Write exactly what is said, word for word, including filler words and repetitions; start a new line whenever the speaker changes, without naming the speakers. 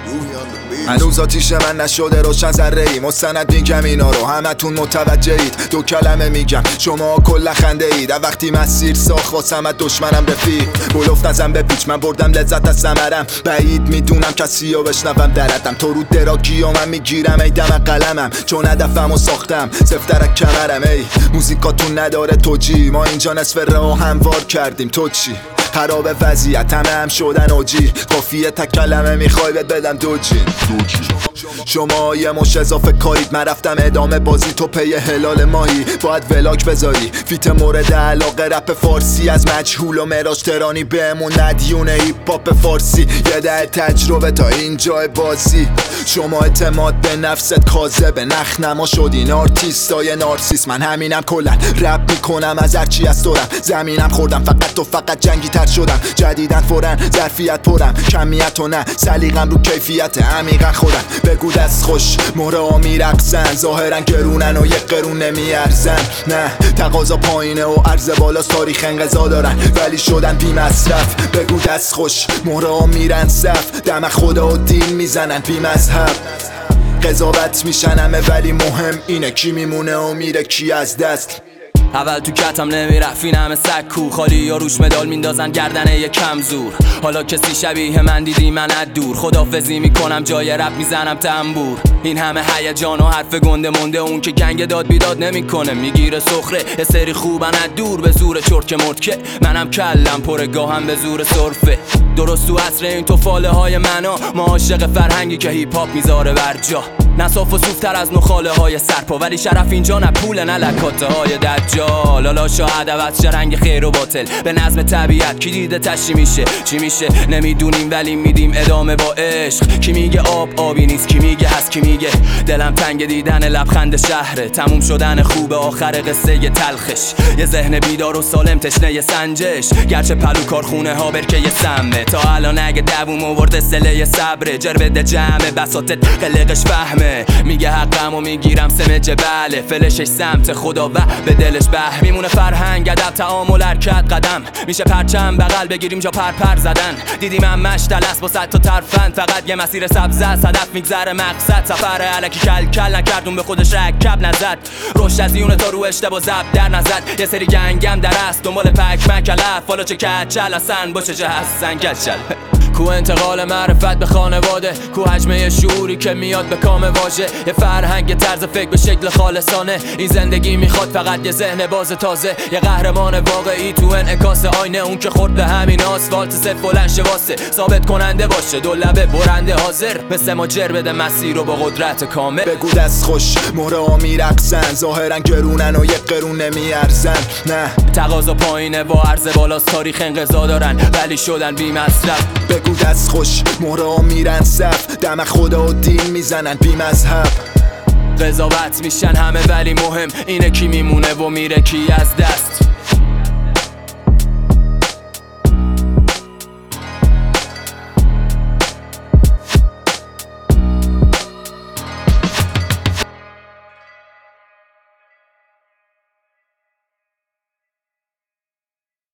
هنوز آتیش من نشده روشن ذره ای مستند میگم اینا رو همتون متوجهید دو کلمه میگم شما کل خنده اید وقتی مسیر ساخت واسم دشمنم رفیق بلوف نزن به پیچ من بردم لذت از ثمرم بعید میدونم کسی رو بشنوم دردم تو رو دراگی و من میگیرم ای دم قلمم چون هدفم و ساختم سفترک کمرم ای موزیکاتون نداره توجی ما اینجا نصف راه هموار کردیم تو چی خراب وضعیت همه هم شدن اوجی کافیه تا کلمه میخوای بهت بدم دوجی شما یه مش اضافه کارید من رفتم ادامه بازی تو پی هلال ماهی باید ولاگ بذاری فیت مورد علاقه رپ فارسی از مجهول و مراج ترانی بهمون ندیونه هیپ هاپ فارسی یه ده تجربه تا اینجای بازی شما اعتماد به نفست کاذبه نخ نما شدین آرتیستای نارسیس من همینم کلا رپ میکنم از هرچی از دورم زمینم خوردم فقط تو فقط جنگی تر شدم جدیدن فورن ظرفیت پرم کمیت و نه سلیقم رو کیفیت عمیقا خودم بگو دست خوش مهره ها میرقصن ظاهرن گرونن و یک قرون نمیارزن نه تقاضا پایینه و عرض بالاست تاریخ انقضا دارن ولی شدن بی مصرف بگو دست خوش مهره ها میرن صف دم خدا و دین میزنن بی مذهب قضاوت میشن همه ولی مهم اینه کی میمونه و میره کی از دست
اول تو کتم نمیرفت این همه سکو خالی یا روش مدال میندازن گردنه یه کم زور حالا کسی شبیه من دیدی من از دور خدافزی میکنم جای رپ میزنم تنبور این همه هیجان و حرف گنده مونده اون که گنگ داد بیداد نمیکنه میگیره سخره یه سری خوبن از دور به زور چرک مرکه منم کلم پر گاهم به زور سرفه درست تو عصر این توفاله های منو ما عاشق فرهنگی که هیپ هاپ میذاره برجا نصاف و صوفتر از نخاله های سرپا ولی شرف اینجا نه پول نه لکاته های دجال لالا شاهد عوض رنگ خیر و باطل به نظم طبیعت کی دیده تشی میشه چی میشه نمیدونیم ولی میدیم ادامه با عشق کی میگه آب آبی نیست کی میگه هست کی میگه دلم تنگ دیدن لبخند شهره تموم شدن خوب آخر قصه تلخش یه ذهن بیدار و سالم تشنه سنجش گرچه پلو کارخونه ها برکه یه سمه تا الان اگه دووم آورده سله صبره جربده جمعه بساطت قلقش فهمه میگه حقم و میگیرم سمجه بله فلشش سمت خدا و به دلش به میمونه فرهنگ ادب تعامل حرکت قدم میشه پرچم بغل بگیریم جا پر پر زدن دیدیم هم مشتل است با صد تا ترفند فقط یه مسیر سبز است هدف میگذره مقصد سفر الکی کل کل نکردون به خودش رکب نزد رشد از یونه تا رو اشتباه زب در نزد یه سری گنگم در است دنبال پک مکلف فالا چه کچل اصن با چه جه هستن کچل کو انتقال معرفت به خانواده کو حجمه شعوری که میاد به کام واژه یه فرهنگ طرز فکر به شکل خالصانه این زندگی میخواد فقط یه ذهن باز تازه یه قهرمان واقعی تو انعکاس آینه اون که خورد به همین آسفالت صف بلند شه واسه ثابت کننده باشه دو لبه برنده حاضر مثل ما جر بده مسیر رو با قدرت کامل
بگو دست خوش مهره ها میرقصن ظاهرن گرونن و یک قرون نمیارزن نه
تقاضا پایینه با عرض بالاست تاریخ انقضا دارن ولی شدن بی مصرف
بگو دست خوش مهره ها میرن صف دم خدا و دین میزنن بی مذهب
قضاوت میشن همه ولی مهم اینه کی میمونه و میره کی از دست